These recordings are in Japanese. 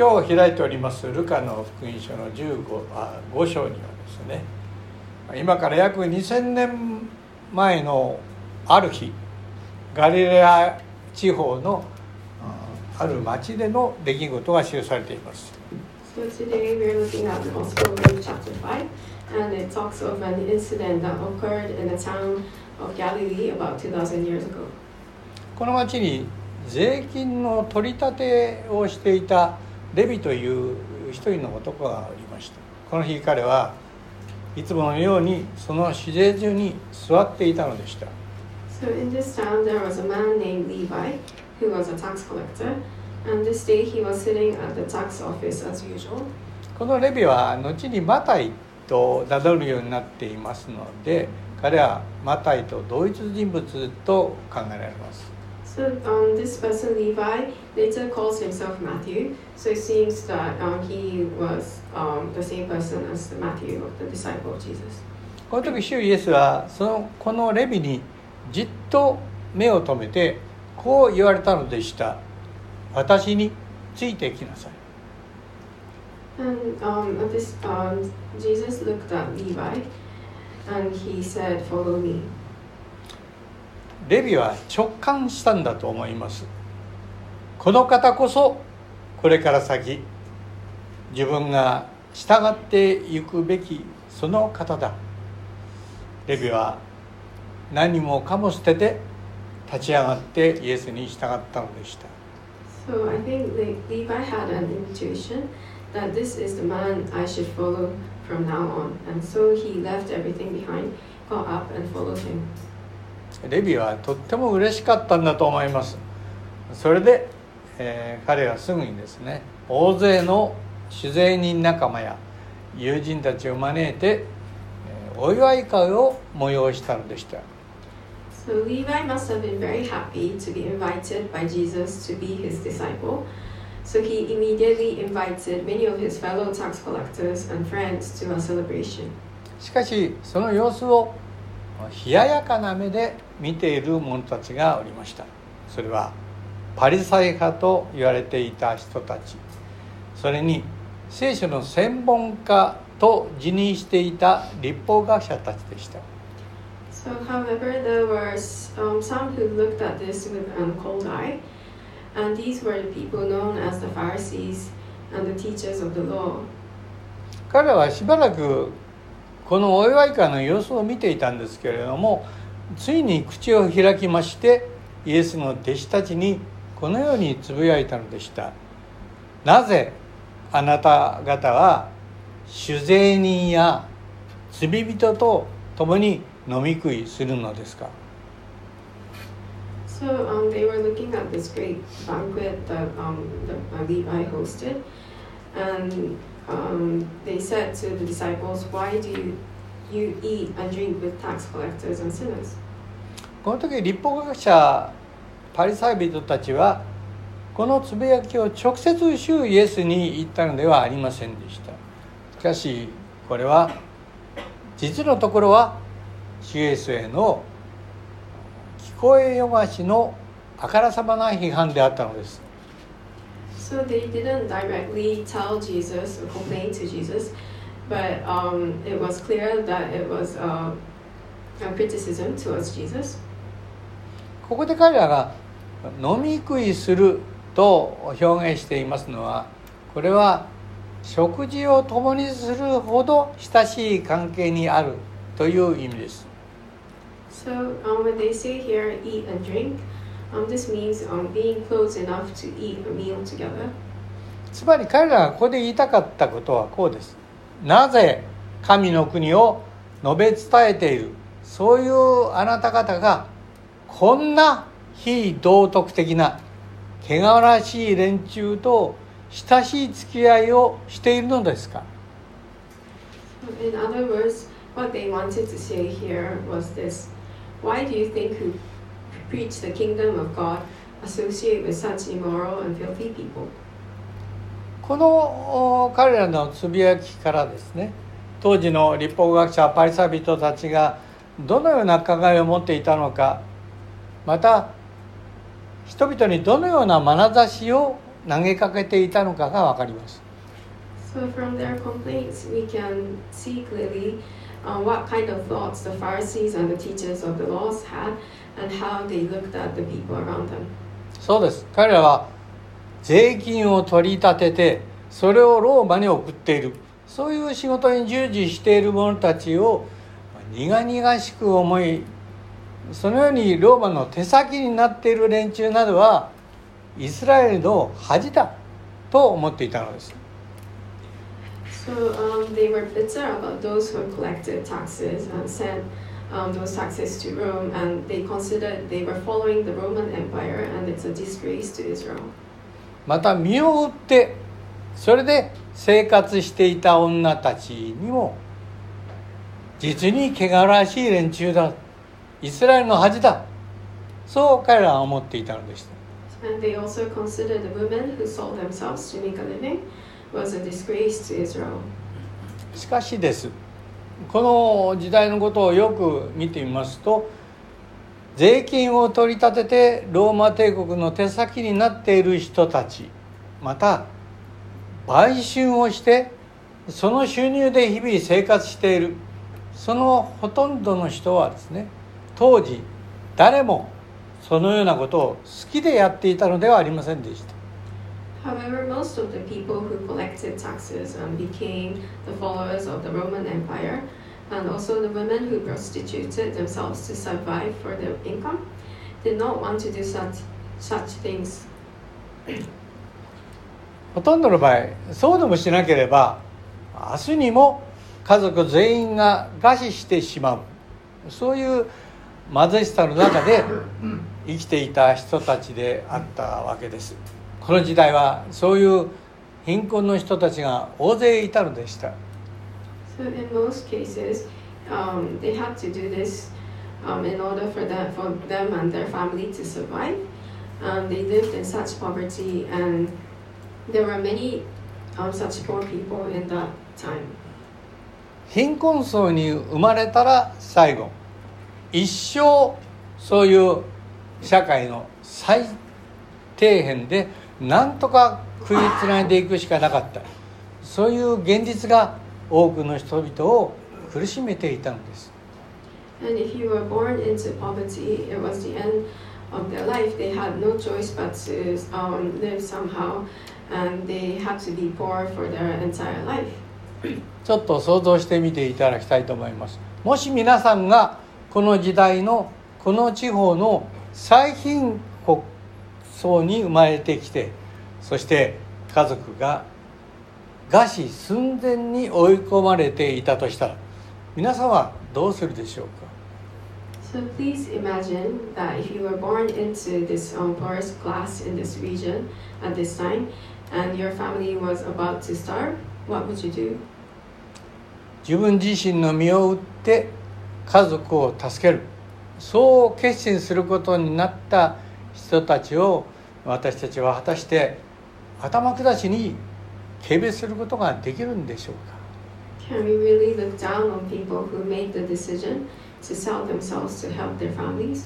今日開いておりますルカの福音書の5章にはですね、今から約2000年前のある日、ガリレア地方のある町での出来事が記されています。 So today we are looking at the Gospel of Luke chapter 5, and it talks of an incident that occurred in the town of Galilee about 2,000 years ago. この町に税金の取り立てをしていたレビという一人の男がおりました。この日彼はいつものようにその酒税所に座っていたのでした。 So in this town there was a man named Levi who was a tax collector, and this day he was sitting at the tax office as usual. このレビは後にマタイと名乗るようになっていますので、彼はマタイと同一人物と考えられます。 So this person Levi later calls himself Matthew. So it seems that he was the same person as Matthew, the disciple of Jesus. この時主イエスはこのレビにじっと目を留めてこう言われたのでした。私についてきなさい。 And Jesus looked at Levi and he said, "Follow me." レビは直感したんだと思います。この方こそこれから先自分が従っていくべきその方だ。レビは何もかも捨てて立ち上がってイエスに従ったのでした。 So I think Levi had an intuition that this is the man I should follow from now on, and so he left everything behind, got up and followed him. レビはとっても嬉しかったんだと思います。それで、彼はすぐにですね、大勢の酒税人仲間や友人たちを招いて、お祝い会を催したのでした。 So Levi must have been very happy to be invited by Jesus to be his disciple. So he immediately invited many of his fellow tax collectors and friends to a celebration. しかしその様子を冷ややかな目で見ている者たちがおりました。それはパリサイ派と言われていた人たち、それに聖書の専門家と自認していた律法学者たちでした。 So, however, there were some who looked at this with a cold eye, and these were the people known as the Pharisees and the teachers of the law. 彼らはしばらくこのお祝い会の様子を見ていたんですけれども、ついに口を開きましてイエスの弟子たちにこのようにつぶやいたのでした。なぜあなた方は酒税人や罪人と共に飲み食いするのですか。 So they were looking at this great banquet that Levi hosted, and they said to the disciples, "Why do you eat and drink with tax collectors and sinners?" この時律法学者パリサイ人たちはこのつぶやきを直接主イエスに言ったのではありませんでした。しかしこれは実のところは主イエスへの聞こえよがしのあからさまな批判であったのです。 So they didn't directly tell Jesus or complain to Jesus, but it was clear that it was a criticism towards Jesus. ここで彼らが飲み食いすると表現していますのは、これは食事を共にするほど親しい関係にあるという意味です。 So when they say here eat and drink, this means being close enough to eat a meal together. つまり彼らがここで言いたかったことはこうです。なぜ神の国を述べ伝えているそういうあなた方がこんな非道徳的な汚らしい連中と親しい付き合いをしているのですか。 In other words, what they wanted to say here was this: Why do you think who preach the kingdom of God associate with such immoral and filthy people? この彼らのつぶやきからですね、当時の律法学者パリサイ人たちがどのような考えを持っていたのか、また人々にどのような眼差しを投げかけていたのかが分かります。 So from their complaints, we can see clearly what kind of thoughts the Pharisees and the teachers of the laws had and how they looked at the people around them. そうです。彼らは税金を取り立ててそれをローマに送っている、そういう仕事に従事している者たちを苦々しく思い、そのようにローマの手先になっている連中などはイスラエルの恥だと思っていたのです。 So they were bitter about those who collected taxes and sent those taxes to Rome, and they considered they were following the Roman Empire, and it's a disgrace to Israel. また身を売ってそれで生活していた女たちにも、実に汚らしい連中だ、イスラエルの恥だ、そう彼らは思っていたのでした。 And they also considered the women who sold themselves to make a living was a disgrace to Israel. しかしです、この時代のことをよく見てみますと、税金を取り立ててローマ帝国の手先になっている人たち、また売春をしてその収入で日々生活している、そのほとんどの人はですね、当時誰もそのようなことを好きでやっていたのではありませんでした。 However, most of the people who collected taxes and became the followers of the Roman Empire, and also the women who prostituted themselves to survive for their income, did not want to do such things. ほとんどの場合、そうでもしなければ明日にも家族全員が餓死してしまう、そういう貧しさの中で生きていた人たちであったわけです。この時代はそういう貧困の人たちが大勢いたのでした。 So in most cases, they had to do this in order for them and their family to survive. They lived in such poverty, and there were many such poor people in that time. 貧困層に生まれたら最後、一生そういう社会の最底辺でなんとか食いつないでいくしかなかった、そういう現実が多くの人々を苦しめていたのです。 And if you were born into poverty, it was the end of their life. They had no choice but to live somehow, and they had to be poor for their entire life. ちょっと想像してみていただきたいと思います。もし皆さんがこの時代のこの地方の最貧困層に生まれてきて、そして家族が餓死寸前に追い込まれていたとしたら、皆さんはどうするでしょうか。 So please imagine that if you were born into this poorest class in this region at this time, and your family was about to starve, what would you do? 自分自身の身を売って家族を助ける、そう決心することになった人たちを私たちは果たして頭下しに軽蔑することができるんでしょうか。 Can we really look down on people who made the decision to sell themselves to help their families?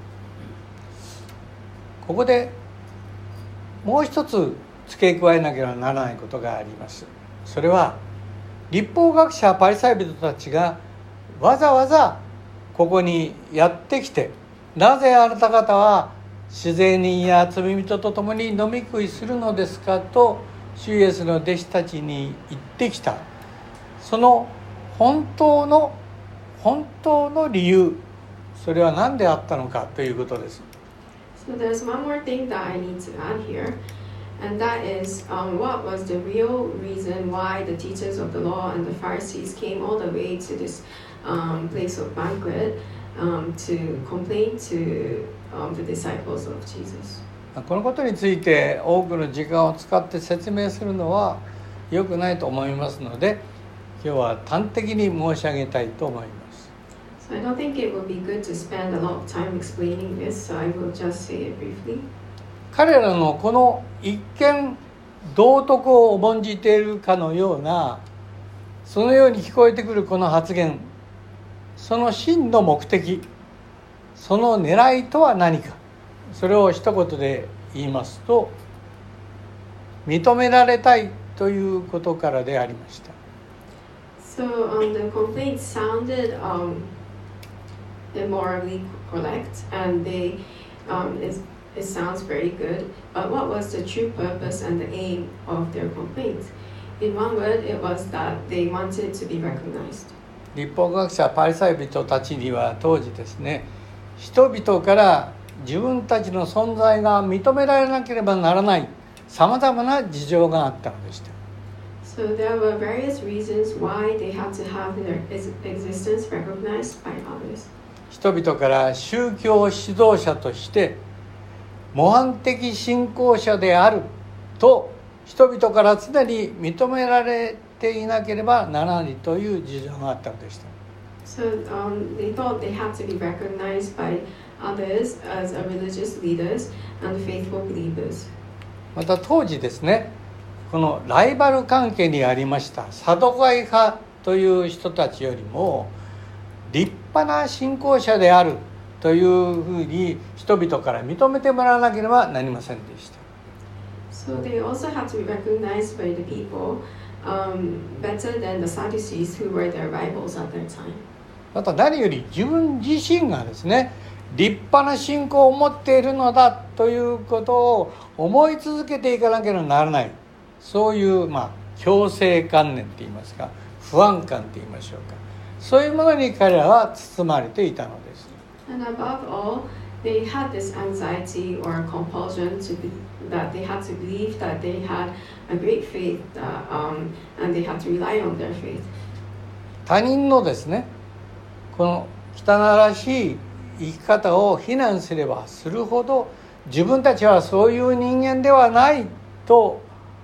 ここでもう一つ付け加えなければならないことがあります。それは律法学者パリサイ人たちがわざわざここにやってきて、なぜあなた方は主税人や罪人と共に飲み食いするのですかと主イエスの弟子たちに言ってきた、その本当の理由、それは何であったのかということです。 So there's one more thing that I need to add here, and that is what was the real reason why the teachers of the law and the Pharisees came all the way to this place of banquet to complain to the disciples of Jesus. このことについて多くの時間を使って説明するのは良くないと思いますので、今日は端的に申し上げたいと思います。 So I don't think it would be good to spend a lot of time explaining this, so I will just say it briefly. 彼らのこの一見道徳を重んじているかのような、そのように聞こえてくるこの発言、その真の目的、その狙いとは何か、それを一言で言いますと、 認められたいということからでありました。 So the complaint sounded immorally correct, and it sounds very good. But what was the true purpose and the aim of their complaint? In one word, it was that they wanted to be recognized. 律法学者パリサイ人たちには当時ですね、人々から自分たちの存在が認められなければならないさまざまな事情があったのでした。 So there were various reasons why they had to have their existence recognized by others. 人々から宗教指導者として模範的信仰者であると人々から常に認められていなければならないという事情があったのでした。 So they thought they had to be recognized by others as religious leaders and faithful believers. また当時ですね、このライバル関係にありましたサドカイ派という人たちよりも立派な信仰者であるというふうに人々から認めてもらわなければなりませんでした。 So they also had to be recognized by the people better than the Sadducees who were their rivals at their time. また何より自分自身がですね、立派な信仰を持っているのだということを思い続けていかなければならない、そういう強制観念といいますか不安感といいましょうか、そういうものに彼らは包まれていたのです。 And above all, they had this anxiety or compulsion that they had to believe that they had a great faith and they had to rely on their faith. 他人のですね、この汚らしい生き方を非難すればするほど自分たちはそういう人間ではないと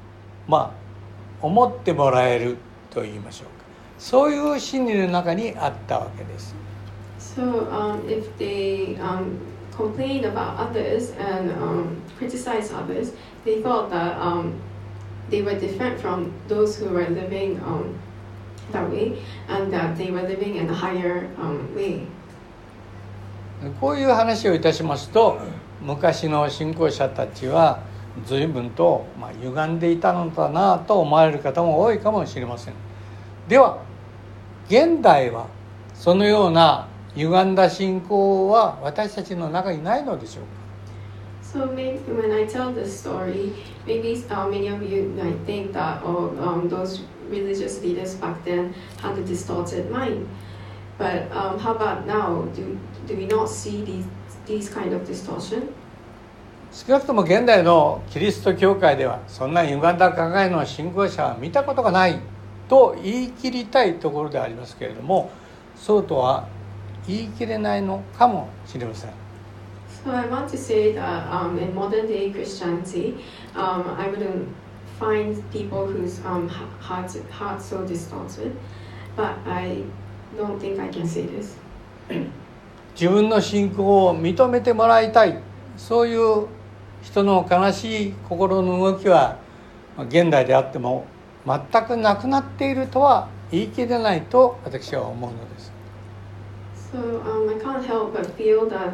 思ってもらえると言いましょうか、そういう心理の中にあったわけです。 So if they complained about others and criticized others, they thought that they were different from those who were living that way, and that they were living in a higher way. こういう話をいたしますと、昔の信仰者たちは随分と歪んでいたのだなと思われる方も多いかもしれません。では現代はそのような歪んだ信仰は私たちの中にないのでしょうか。 So maybe when I tell this story, maybe many of you might think that those religious leaders back then had a distorted mind. But how about now? Do we not see these kind of distortion? 少なくとも現代のキリスト教会ではそんな歪んだ考えの信仰者は見たことがないと言い切りたいところでありますけれども、そうとは言い切れないのかもしれません。 So I want to say that in modern day Christianity, I wouldn't find people whose hearts so distorted, but I don't think I can say this. 自分の信仰を認めてもらいたい、そういう人の悲しい心の動きは現代であっても全くなくなっているとは言い切れないと私は思うのです。 So I can't help but feel that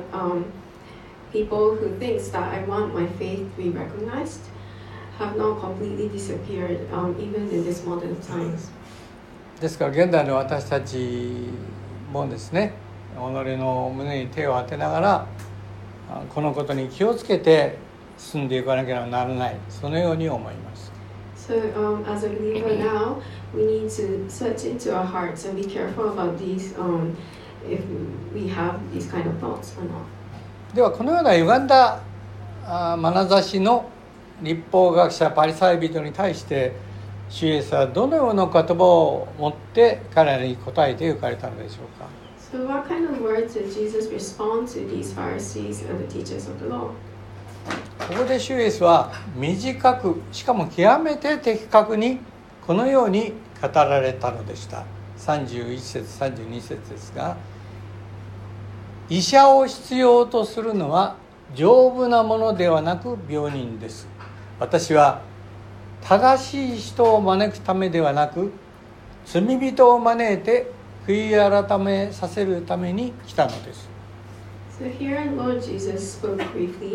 people who think that I want my faith to be recognized have not completely disappeared, even in this modern times. ですから現代の私たちもですね、己の胸に手を当てながらこのことに気をつけて進んでいかなければならない、そのように思います。 So as a believer now, we need to search into our hearts and be careful about these, if we have these kind of thoughts or not. ではこのような歪んだ眼差しの律法学者パリサイ人に対して主イエスはどのような言葉を持って彼らに答えて行かれたのでしょうか。 So what kind of words did Jesus respond to these Pharisees and the teachers of the law? ここで主イエスは短くしかも極めて的確にこのように語られたのでした。31節32節ですが、医者を必要とするのは丈夫なものではなく病人です。私は正しい人を招くためではなく罪人を招いて悔い改めさせるために来たのです。 So here Lord Jesus spoke briefly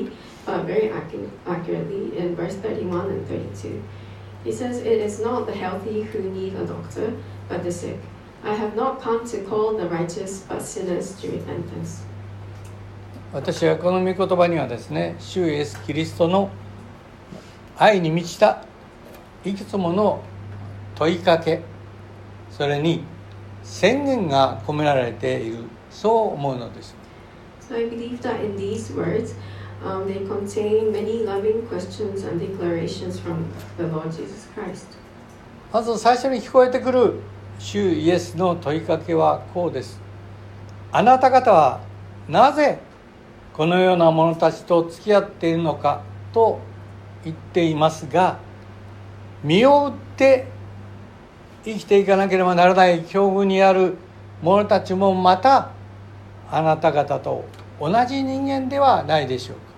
very accurately in verse 31 and 32. He says, "It is not the healthy who need a doctor, but the sick. I have not come to call the righteous, but sinners to repentance." 私はこの御言葉にはですね、主イエス・キリストの愛に満ちたいくつもの問いかけ、それに宣言が込められている、そう思うのです。 So I believe that in these words, they contain many loving questions and declarations from the Lord Jesus Christ. まず最初に聞こえてくる主イエスの問いかけはこうです。あなた方はなぜこのような者たちと付き合っているのかと言っていますが、身を売って生きていかなければならない境遇にある者たちもまたあなた方と同じ人間ではないでしょうか。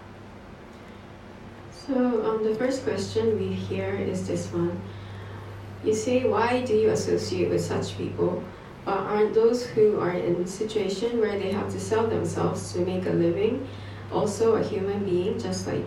So the first question we hear is this one. You say, why do you associate with such people? But aren't those who are in a situation where they have to sell themselves to make a living also a human being just like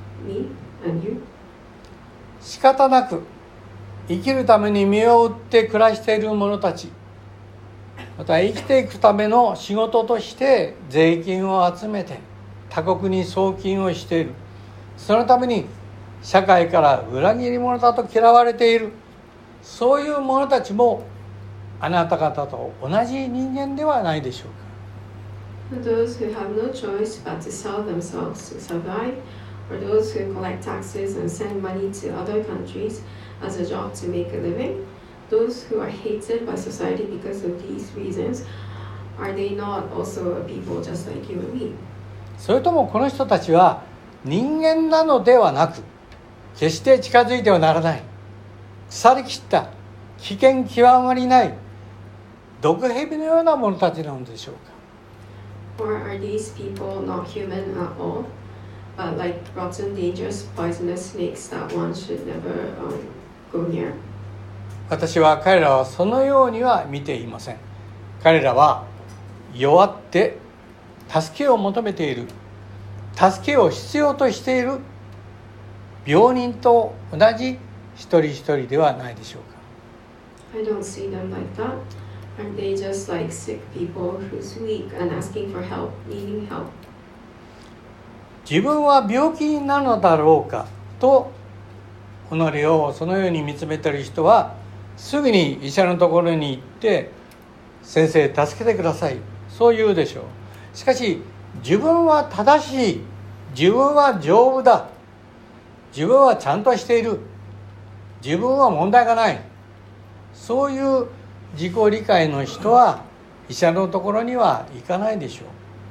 me and you? 仕方なく生きるために身を売って暮らしている者たち、また生きていくための仕事として税金を集めて他国に送金をしている。そのために社会から裏切り者だと嫌われている。そういう者たちもあなた方と同じ人間ではないでしょうか。 Those who have no choice but to sell themselves to survive, or those who collect taxes and send money to other countries as a job to make a living, those who are hated by society because of these reasons, are they not also a people just like you and me? それともこの人たちは人間なのではなく、決して近づいてはならない、腐りきった危険極まりない毒蛇のような者たちなのでしょうか。 Or are these people not human at all, but like rotten, dangerous, poisonous snakes that one should never go near? 私は彼らはそのようには見ていません。彼らは弱って助けを求めている、助けを必要としている病人と同じ一人一人ではないでしょうか。 I don't see them like that. Aren't they just like sick people who's weak and asking for help, needing help? 自分は病気なのだろうかと己をそのように見つめている人は、すぐに医者のところに行って先生助けてください、そう言うでしょう。しかし自分は正しい、自分は丈夫だ、自分はちゃんとしている、自分は問題がない、そういう自己理解の人は医者のところには行かないでしょう。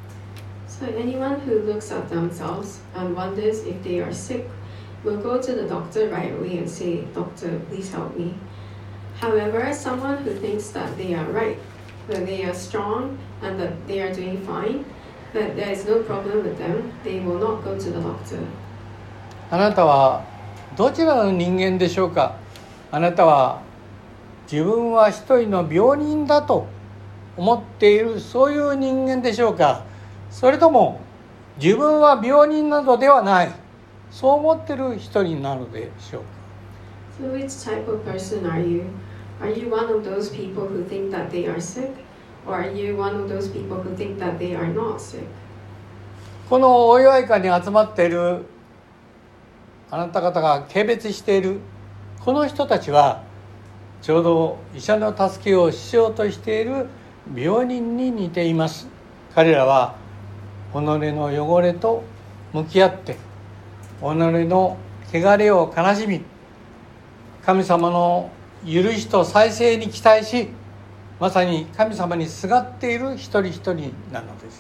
So anyone who looks at themselves and wonders if they are sick will go to the doctor right away and say, "Doctor, please help me." However, someone who thinks that they are right, that they are strong and that they are doing fine, that there is no problem with them, they will not go to the doctor. あなたはどちらの人間でしょうか。あなたは自分は一人の病人だと思っている、そういう人間でしょうか。それとも自分は病人などではない、そう思っている一人なのでしょうか。 So which type of person are you? Are you one of those people who think that they are sick? Or are you one of those people who think that they are not sick? このお祝い会に集まっているあなた方が軽蔑しているこの人たちは、ちょうど医者の助けを必要としている病人に似ています。彼らは己の汚れと向き合って、己の汚れを悲しみ、神様の許しと再生に期待し、まさに神様にすがっている一人一人なのです。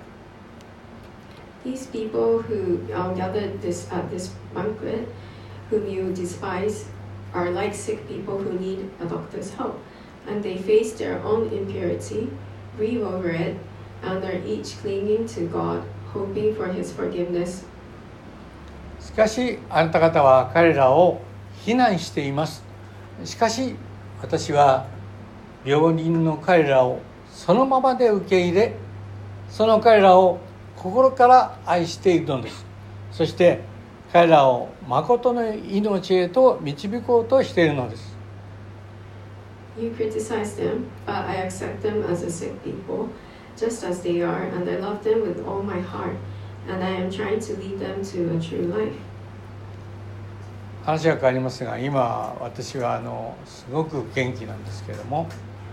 These people who gathered at this banquet, whom you despise, are like sick people who need a doctor's help, and they face their own impurity, grieve over it, and are each clinging to God, hoping for His forgiveness. しかしあなた方は彼らを非難しています。しかし私は病人の彼らをそのままで受け入れ、その彼らを心から愛しているのです。 そして彼らを誠の命へと導こうとしているのです。 You criticize them, but I accept them as a sick people, just as they are, and I love them with all my heart, and I am trying to lead them to a true life. 話が変わりますが、今私はすごく元気なんですけれども、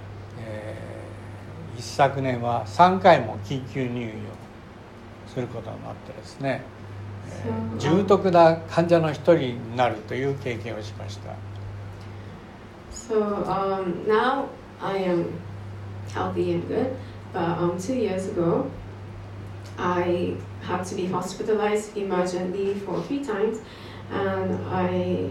一昨年は3回も緊急入院をすることになってですね、重篤な患者の一人になるという経験をしました。 So now I am healthy and good, but 2 years ago I had to be hospitalized emergently for 3 times, and I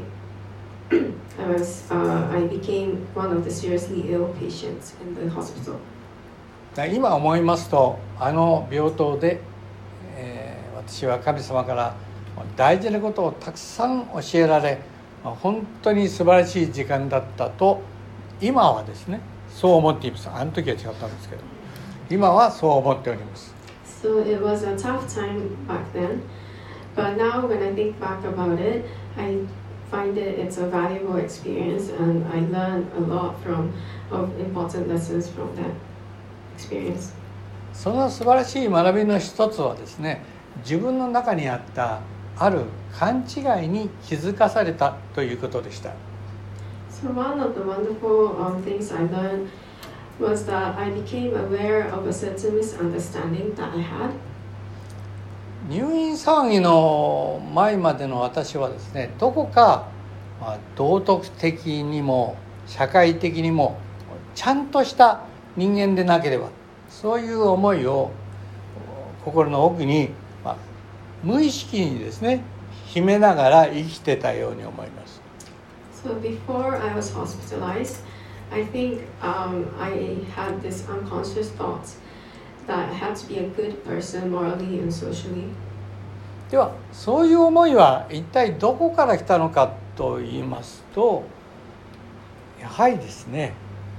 became one of the seriously ill patients in the hospital. 今思いますと、病棟で、私は神様から大事なことをたくさん教えられ、本当に素晴らしい時間だったと今はですね、そう思っています。あの時は違ったんですけど、今はそう思っております。 So it was a tough time back then, but now when I think back about it, I find it's a valuable experience, and I learned a lot of important lessons from that experience. その素晴らしい学びの一つはですね、自分の中にあったある勘違いに気づかされたということでした。 So one of the wonderful things I learned was that I became aware of a certain misunderstanding that I had. 入院騒ぎの前までの私はですね、どこか道徳的にも社会的にもちゃんとした人間でなければ、そういう思いを心の奥に、無意識にですね、秘めながら生きてたように思います。 So before I was hospitalized, I think I had this unconscious thought that I had to be a good person morally and socially. では、そういう思いは一体どこから来たのかと言いますと、やはりですね、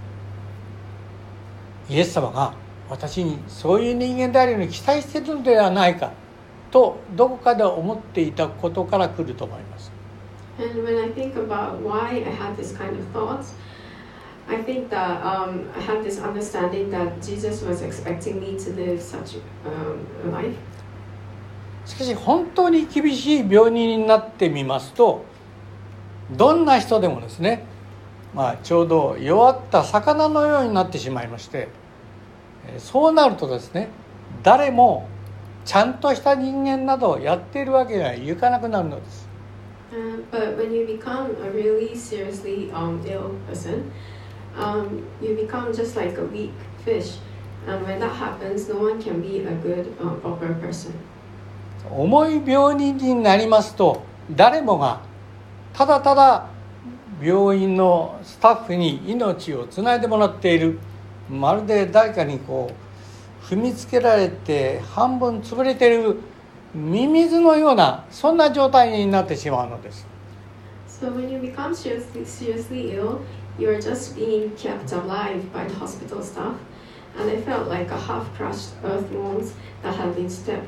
イエス様が私にそういう人間であるように期待しているのではないかとどこかで思っていたことから来ると思います。 And when I think about why I had this kind of thoughts, I think that I had this understanding that Jesus was expecting me to live such a life. しかし本当に厳しい病人になってみますと、どんな人でもですね、ちょうど弱った魚のようになってしまいまして、そうなるとですね、誰もちゃんとした人間などをやっているわけにはいかなくなるのです。 But when you become a really seriously ill person, you become just like a weak fish. And when that happens, no one can be a good, proper person. 重い病人になりますと、誰もがただただ病院のスタッフに命をつないでもらっている、まるで誰かに踏みつけられて半分潰れているミミズのような、そんな状態になってしまうのです。 So when you become seriously ill, you are just being kept alive by the hospital staff, and I felt like a half-crushed earthworms that had been stepped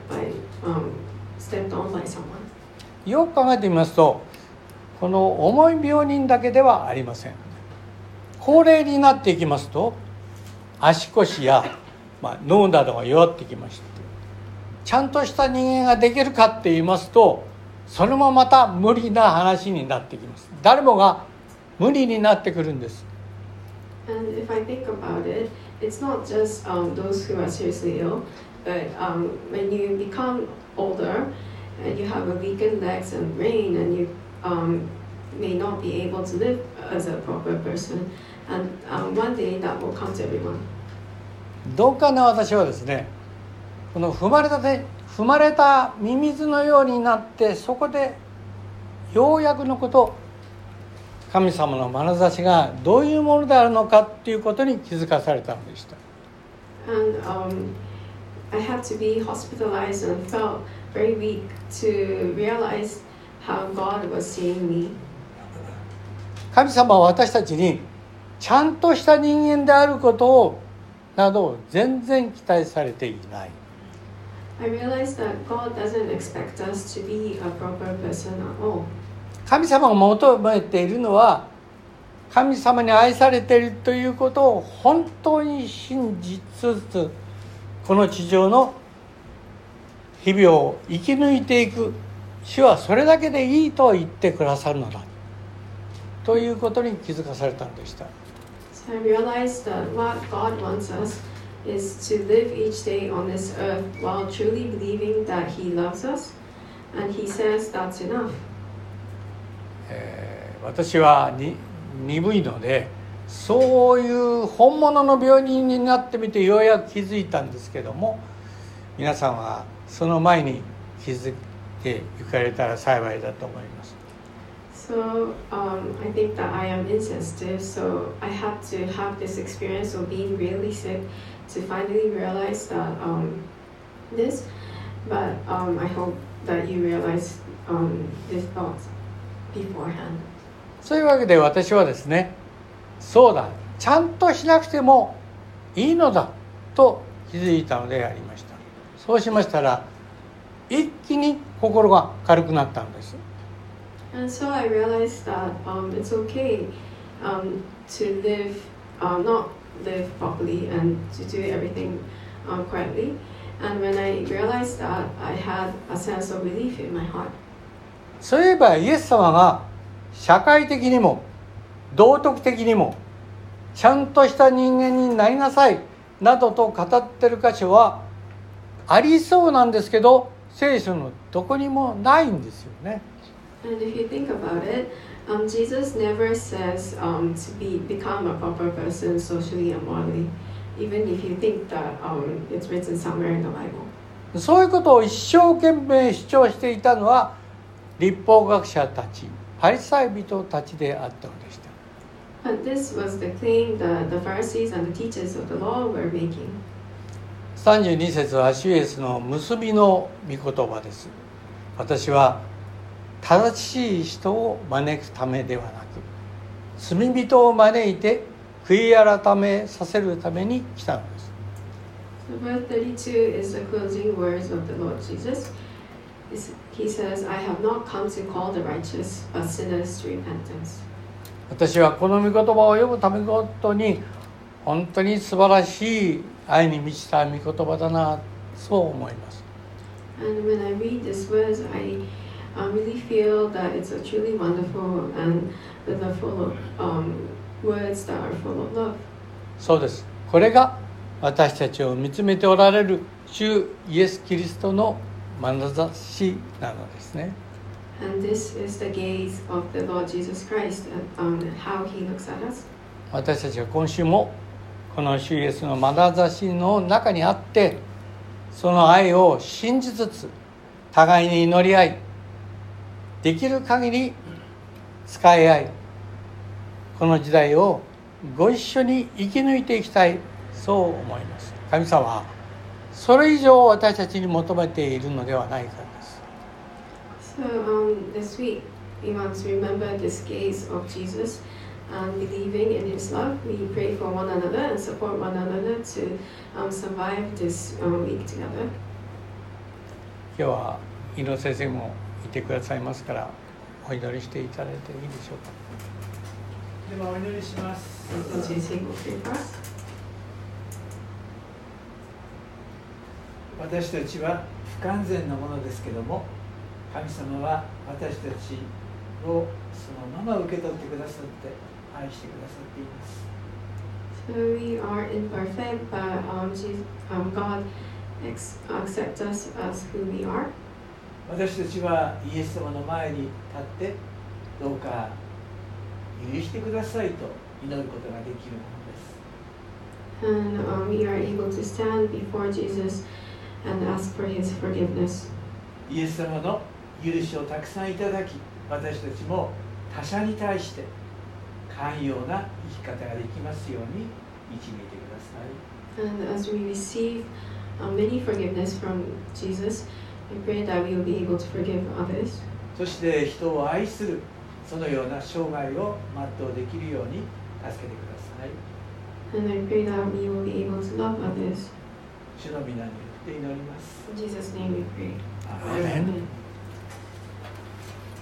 on by someone. よく考えてみますと、この重い病人だけではありません。高齢になっていきますと、足腰や、脳などが弱ってきまして、ちゃんとした人間ができるかって言いますと、それもまた無理な話になってきます。誰もが無理になってくるんです。 And if I think about it, it's not just those who are seriously ill, but when you become older and you have a weakened legs and brain, and you may not be able to live as a proper person, and one day that will come to everyone. どうかな、私はですね、この踏まれたミミズのようになって、そこでようやくのこと、神様の眼差しがどういうものであるのかっていうことに気づかされたのでした。 And I had to be hospitalized and felt very weak to realize how God was seeing me. 神様は私たちにちゃんとした人間であることをなど全然期待されていない。 I realized that God doesn't expect us to be a proper person at all. 神様が求めているのは、神様に愛されているということを本当に信じつつ、この地上の日々を生き抜いていく。主はそれだけでいいと言ってくださるのだということに気づかされたのでした。 So I realized that what God wants us is to live each day on this earth while truly believing that He loves us, and He says that's enough. 私は鈍いので、そういう本物の病人になってみてようやく気づいたんですけども、皆さんはその前に気づいていかれたら幸いだと思います。 So I think that I am insensitive, so I had to have this experience of being really sick to finally realize that this, but I hope that you realize these thoughts beforehand. そういうわけで私はですね、そうだ、ちゃんとしなくてもいいのだと気づいたのでありました。そうしましたら、一気に心が軽くなったのです。 And so I realized that it's okay to live, not live properly and to do everything correctly. And when I realized that, I had a sense of relief in my heart. そういえばイエス様が社会的にも道徳的にもちゃんとした人間になりなさいなどと語っている箇所はありそうなんですけど、聖書のどこにもないんですよね。 And if you think about it, Jesus never says to become a proper person socially and morally, even if you think that it's written somewhere in the Bible. そういうことを一生懸命主張していたのは律法学者たち、パリサイ人たちであったのでした。 But this was the claim that the Pharisees and the teachers of the law were making. 32節は主イエスの結びの御言葉です。私は正しい人を招くためではなく、罪人を招いて悔い改めさせるために来たのです。 So verse 32 is the closing words of the Lord Jesus. He says, I have not come to call the righteous, but sinners to repentance. 私はこの御言葉を読むためごとに本当に素晴らしい愛に満ちた御言葉だな、そう思います。 And when I read this verse, I really feel that it's a truly wonderful and with a full of words that are full of love. そうです。これが私たちを見つめておられる主イエス・キリストの眼差しなのですね。 And this is the gaze of the Lord Jesus Christ and how He looks at us. 私たちは今週もこの主イエスの眼差しの中にあって、その愛を信じつつ互いに祈り合い、できる限り使い合い、この時代をご一緒に生き抜いていきたい、そう思います。神様はそれ以上私たちに求めているのではないからです。 So this week we want to remember this gaze of Jesus and believing in His love. We pray for one another and support one another to survive this week together. 今日は井野先生もいてくださいますからお祈りしていただいていいでしょうか。 ではお祈りします。私たちは不完全なものですけども、神様は私たちをそのまま受け取ってくださって愛してくださっています。 So we are imperfect, but God accepts us as who we are. 私たちはイエス様の前に立ってどうか許してくださいと祈ることができるものです。 And we are able to stand before Jesus and ask for His forgiveness. イエス様の許しをたくさんいただき、私たちも他者に対して寛容な生き方ができますように導いてください。 And as we receive many forgiveness from Jesus, we pray that we will be able to forgive others. そして人を愛するそのような生涯を全うできるように助けてください。 And I pray that we will be able to love others. 主の皆によるて祈ります。 In Jesus' name we pray. アーメン。